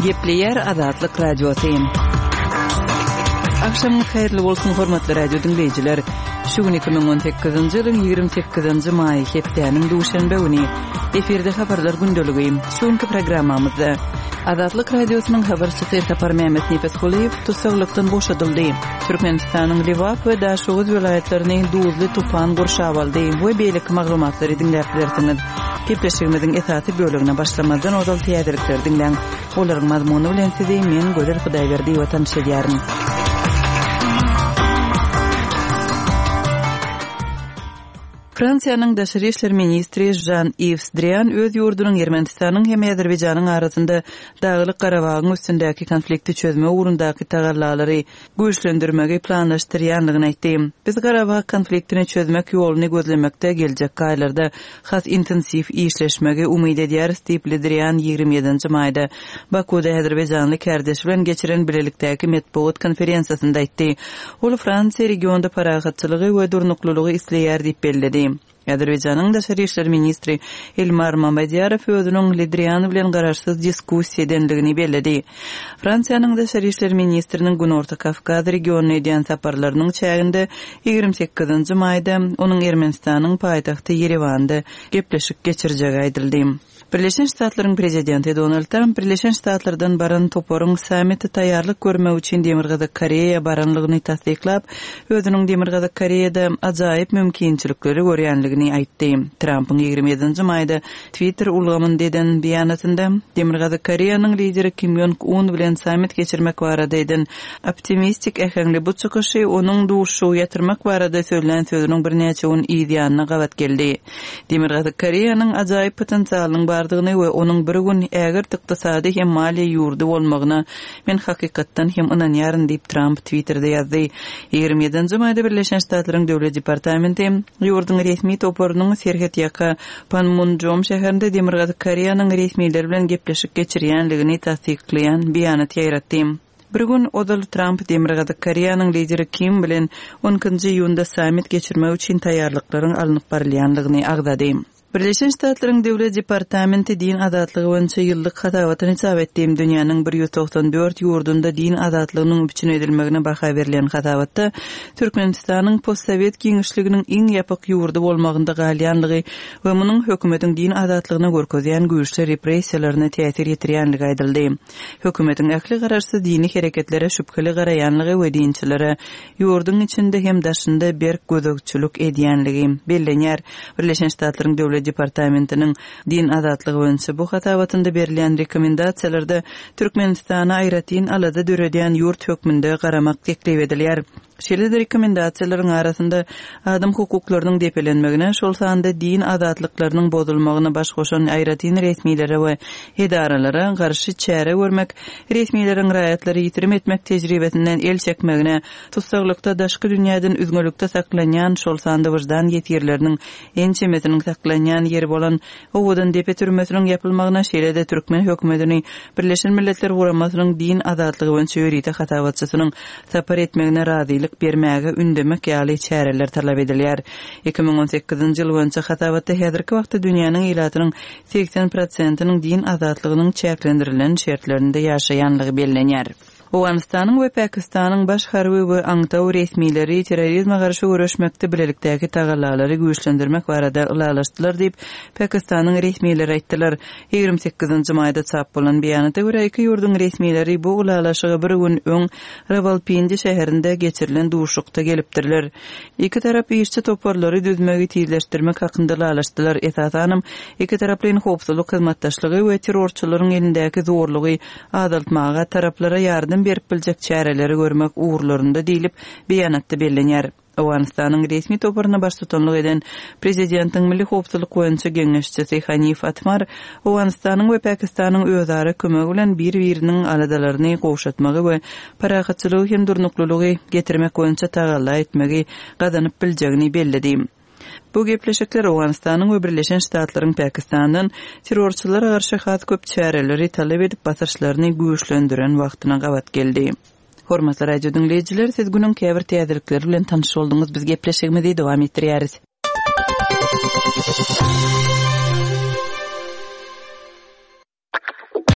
Gepleyer Azatlyk Radiosu. Akşam hayırlı bolsun hormatly radio dinleyijiler. Şu gün 2018-nji ýylyň 28-nji maý hepdeniň duşanbe güni eferde habarlar gündöligi. Şonky programmamyzda Azatlyk Radiosynyň habarçysy Sapar Mehmet Nefesguliýew tutsaqlykdan boşadyldy. Türkmenistanyň Liwap we Daşoğuz welaýatlaryny duzly tufan gurşap aldy. Bu beýlik maglumatlary dinläp berdiňiz. Kepleşigimiziň esasy bölügine başlamadan ozal täzelikler dinleň. Olaryň mazmuny bilen sizi men Göler Hudaýberdi watan şeýärm. Fransiýanyň Daşary işler ministri Jean-Yves Drian öz ýurdunyň Ermenistanyň hem Azerbaýjanyň arasynda Daglyk Garabagyň üstündäki konflikti çözme ugrundaky tagallalary güýçlendirmegi planlaşdyrýanlygyny aýtdy. Biz Garabag konfliktini çözmek ýoluny gözlemekde geljek aýlarda has intensiv işleşmegi umyt edýäris diýip Drian 27-nji maýda Bakuda Azerbaýjanly kärdeşi bilen geçiren bilelikdäki medeniýet konferensiýasynda aýtdy. Ol Fransiýa regionda paragatçylygy we durnuklulygy isleýär diýip bellädi. Azerbaýjanyň Daşary işler ministri Elmar Mamedýarow özüniň Drian bilen garaşsyz diskussiýa edenligini bellädi. Fransiýanyň Daşary işler ministriniň Günorta Kafkaz regionuna edýän saparlarynyň çäginde 28-nji maýda onuň Ermenistanyň paýtagty Yerewanda gepleşik geçirjegi aýdyldy. Birleşen Ştatlaryň prezidenti Donald Trump Birleşen Ştatlardan baran toporyň sammiti taýýarlyk görmek üçin Demirgazy Koreýa baranlygyny tasdiklap, özüniň Demirgazy Koreýada ajaýyp mümkinçilikleri görýänligini aýtdy. Trumpyň 27-nji maýda Twitter ulgamynda eden beýanatynda Demirgazy Koreýanyň lideri Kim Jong-un bilen sammit geçirmek barada eden optimistik ähengli bu çykyşy onuň duşu ýatyrmak barada söýlenen sözüniň birnäçe gün ýa-da gawat geldi. Demirgazy Koreýanyň ajaýyp potensialynyň bardygyny we onuň bir gün äger ykdysady hem maliýe ýurdu bolmagyna men hakykatdan hem inanýaryn diýip Trump Twitterda ýazdy. 27-nji maýda Birleşen Ştatlaryň Döwlet Departamenty ýurduň resmi toporunyň Serhet ýaka Panmunjom şäherinde Demirgazy Koreýanyň resmileri bilen gepleşik geçirýänligini tasdiklaýan beýanat ýaratdy. Bir gün odal Trump Demirgazy Koreýanyň lideri Kim bilen 10-njy ýylda sammit geçirmek üçin taýýarlyklaryň alınıp barylýanlygyny agdady. Birleşen Ştatlaryň Döwlet Departamenti din azatlygy boýunça ýyllyk hatawatyny hesap etdiğim dünýäniň 194 ýurdunda din azatlygynyň üçin edilmegine baha berilen hatawatda Türkmenistanyň postsovet giňişliginiň iň ýapyk ýurdu bolmagynda galýanlygy we munyň hökümetiň din azatlygyna görkezýän güýçli repressiýalaryna täsir ýetirýänligi aýdyldy. Hökümetiň ähli garaşsy dini hereketlere şüpheli garaýanlygy we dinçilere ýurduň içinde hem daşynda berk gözegçilik edýänligi bellenýär. Birleşen Ştatlaryň Döwlet Departamentiniň din azatlygy boýunça bu hatawatynda berilen rekomendasiýalarda Türkmenistana aýratyn alada döredýän ýurt hökmünde garamak teklip edilýär. Şeýle rekomendasiýalaryň arasynda adam hukuklarynyň depelenmegine, şol sanda din azatlyklarynyň bozulmagyna baş goşan aýratyn resmiýlere we edaralara garşy çäre görmek, resmiýleriň raýatlary ýitirim etmek tejribesinden el çekmegine, tutsaglykda daşky dünýäden üzgünlükde saklanýan şol sanda wyjdan ýetirleriniň ençemesiniň saklanýan ýeri bolan owudan depe türmesiniň ýapylmagyna, şeýle-de Türkmen hökümetini Birleşen Milletler Guramasynyň din azatlygy boýunça ýörite hatawatçysynyň sapar etmegine razylyk bermäge ündemek ýaly çäreler talap edilýär. 2018-nji ýyl boýunça hatawatda häzirki wagtda dünýäniň ýylatynyň 80%-nyň din azatlygynyň çäklendirilen şertlerinde ýaşaýanlygy bellenýär. Awganistanyň we Pakistanyň baş harby we aňtaw resmiýleri terrorizme garşy görüşmekde bilelikdäki tagallalary güýçlendirmek barada ulalaşdylar diýip Pakistanyň resmiýleri aýtdylar. 28-nji maýda çap bolan beýanata görä iki ýurdun resmiýleri bu ulalaşyga bir gün öň Rawalpindi şäherinde geçirilen duşukda gelipdirler. Iki tarap işçi toporlary düzmegi tizleşdirmek hakynda ulalaşdylar. Esasanam iki taraplaryň howpsuzlyk hyzmatdaşlygy we terrorçylaryň elindäki zorlugy azaltmaga taraplara ýardym berip biljek çäreleri görmek uğurlarında diýilip beýanatda bellenýär. Awganistanyň resmi toporuny baş tutanlyk eden prezidentiň milli howpsuzlyk boýunça geňeşçisi Hanif Atmar Awganistanyň we Pakistanyň özara kömegi bilen bir-biriniň aladalaryny gowşatmagy we paragatçylygy hem durnuklulygy getirmek boýunça tagalla etmegi gazanyp biljegini belledi. Bu gepleşikler Awganistanyň we Birleşen Ştatlaryň Pakistandan terrorçylara garşy has köp çäreleri talap edip basyrşlaryny güýçlendiren wagtyna gawat geldi. Hormatly radio dinleyijiler, siz günüň käbir täzelikleri bilen tanış boldyňyz. Biz gepleşigimizi dowam etdirýäris.